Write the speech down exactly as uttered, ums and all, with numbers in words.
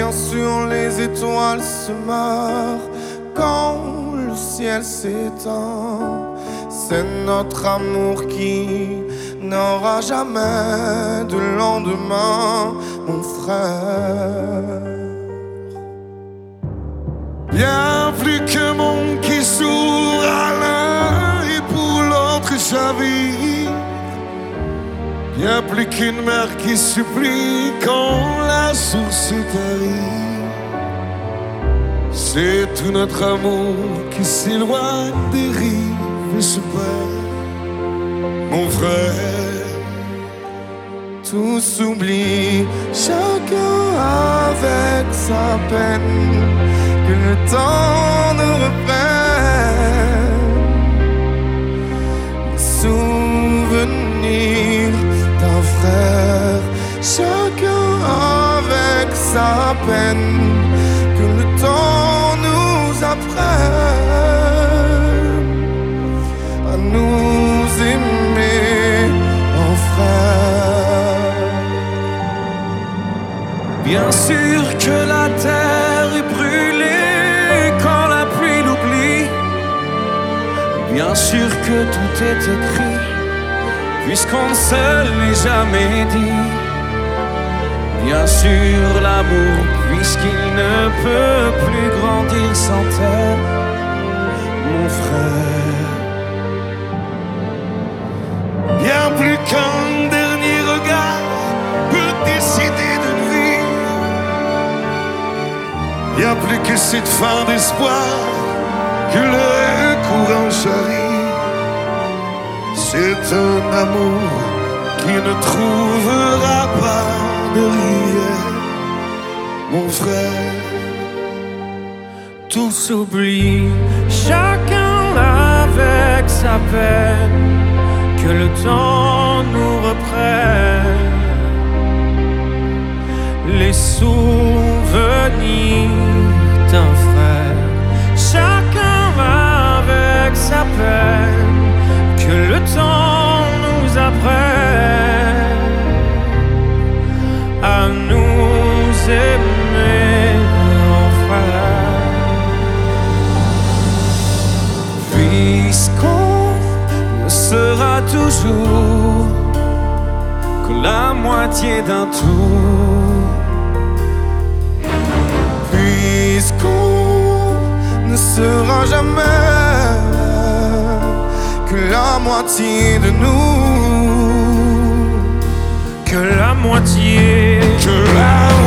Bien sûr, les étoiles se meurent quand le ciel s'éteint. C'est notre amour qui n'aura jamais de lendemain, mon frère. Bien plus que monde qui s'ouvre à l'un et pour l'autre chavire. Bien plus qu'une mer qui supplie quand la source tarit. C'est tout notre amour qui s'éloigne des rives et se perd, mon frère. Tout s'oublie, chacun avec sa peine, que le temps nous reprenne. Les souvenirs d'un frère, chacun avec sa peine, que le temps nous apprenne à nous aimer en frère. Bien sûr que la terre est brûlée quand la pluie l'oublie. Bien sûr que tout est écrit, puisqu'on ne se l'est jamais dit. Bien sûr l'amour, puisqu'il ne peut plus grandir sans terre, mon frère. Bien plus qu'un dernier regard peut décider d'une vie. Bien plus que cette fin d'espoir que le courant charrie. C'est un amour qui ne trouvera pas de rivière, mon frère. Tout s'oublie, chacun avec sa peine, que le temps nous reprenne. Les souvenirs d'un frère, chacun avec sa peine, que le temps nous apprenne à nous aimer en frère. Puisqu'on ne sera toujours que la moitié d'un tout, puisqu'on ne sera jamais que la moitié de nous, que la moitié, que la